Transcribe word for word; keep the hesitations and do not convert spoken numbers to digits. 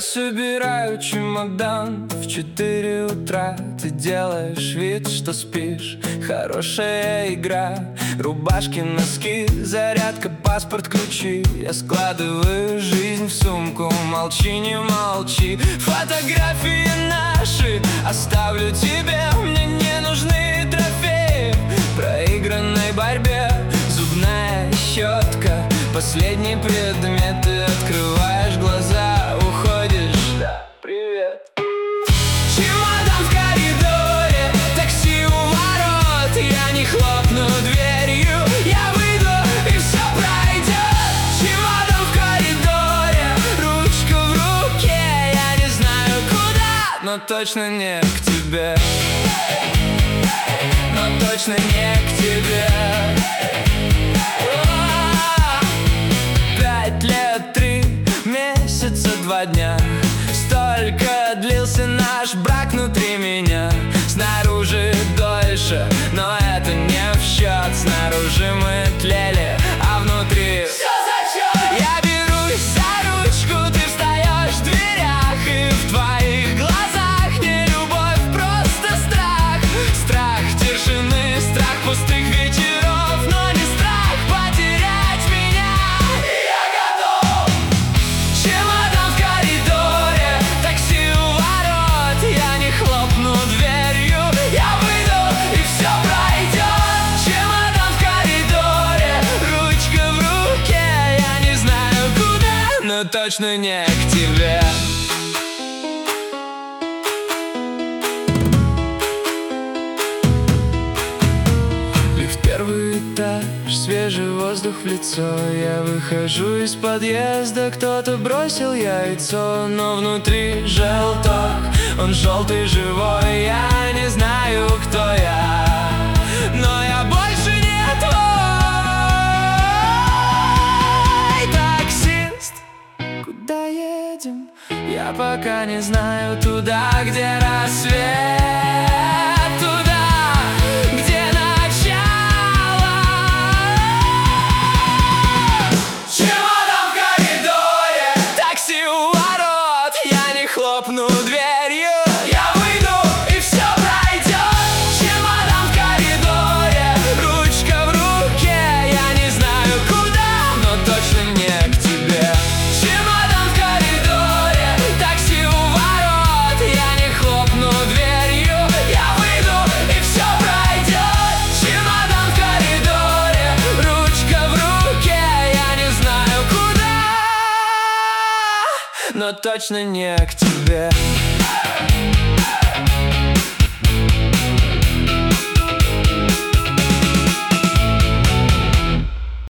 собираю чемодан в четыре утра. Ты делаешь вид, что спишь. Хорошая игра. Рубашки, носки, зарядка, паспорт, ключи. Я складываю жизнь в сумку. Молчи, не молчи. Фотографии наши оставлю тебе. Мне не нужны трофеи в проигранной борьбе. Зубная щетка, последний предмет. Ты открываешь глаза, уходишь. Да, привет. Чемодан в коридоре, такси у ворот. Я не хлопну дверью, я выйду и все пройдет. Чемодан в коридоре, ручка в руке. Я не знаю куда, но точно не к тебе. Но точно не к тебе. Пять лет, три месяца, два дня. Столько длился наш брак внутри меня. Снаружи дольше, но это не в счет. Снаружи мы тлели, а внутри все зачет. Я берусь за ручку, ты встаешь в дверях. И в твоих глазах не любовь, просто страх. Страх тишины, страх пустых вечеров, но не страх потерять меня. Я готов. Чемодан в коридоре, такси у ворот. Я не хлопну дверью, я выйду и все пройдет. Чемодан в коридоре, ручка в руке. Я не знаю куда, но точно не к тебе. Первый этаж, свежий воздух в лицо. Я выхожу из подъезда, кто-то бросил яйцо. Но внутри желток, он желтый живой. Я не знаю, кто я, но я больше не твой. Таксист, куда едем? Я пока не знаю. Туда, где рассвет. Хлопну дверью, я выйду и все пройдет. Чемодан в коридоре, ручка в руке. Я не знаю куда, но точно не к тебе. Чемодан в коридоре, такси у ворот. Я не хлопну дверью, я выйду и все пройдет. Чемодан в коридоре, ручка в руке. Я не знаю куда, но точно не к тебе.